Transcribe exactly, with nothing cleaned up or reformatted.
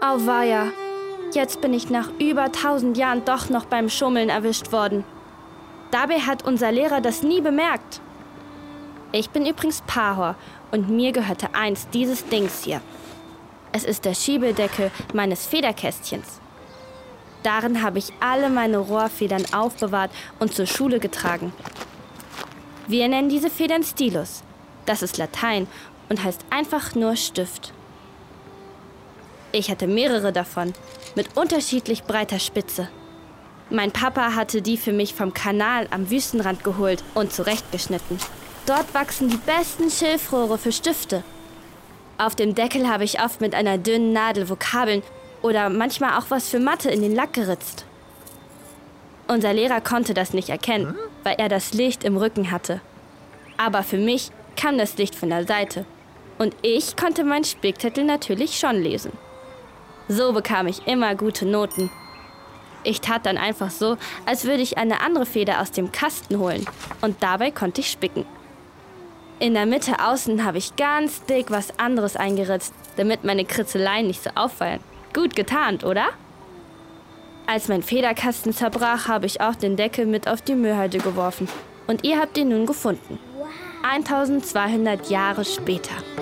Auweia, jetzt bin ich nach über tausend Jahren doch noch beim Schummeln erwischt worden. Dabei hat unser Lehrer das nie bemerkt. Ich bin übrigens Pahor und mir gehörte einst dieses Dings hier. Es ist der Schiebedeckel meines Federkästchens. Darin habe ich alle meine Rohrfedern aufbewahrt und zur Schule getragen. Wir nennen diese Federn Stilus. Das ist Latein und heißt einfach nur Stift. Ich hatte mehrere davon, mit unterschiedlich breiter Spitze. Mein Papa hatte die für mich vom Kanal am Wüstenrand geholt und zurechtgeschnitten. Dort wachsen die besten Schilfrohre für Stifte. Auf dem Deckel habe ich oft mit einer dünnen Nadel Vokabeln oder manchmal auch was für Mathe in den Lack geritzt. Unser Lehrer konnte das nicht erkennen, weil er das Licht im Rücken hatte. Aber für mich kam das Licht von der Seite. Und ich konnte meinen Spickzettel natürlich schon lesen. So bekam ich immer gute Noten. Ich tat dann einfach so, als würde ich eine andere Feder aus dem Kasten holen. Und dabei konnte ich spicken. In der Mitte außen habe ich ganz dick was anderes eingeritzt, damit meine Kritzeleien nicht so auffallen. Gut getarnt, oder? Als mein Federkasten zerbrach, habe ich auch den Deckel mit auf die Müllhalde geworfen. Und ihr habt ihn nun gefunden. eintausendzweihundert Jahre später.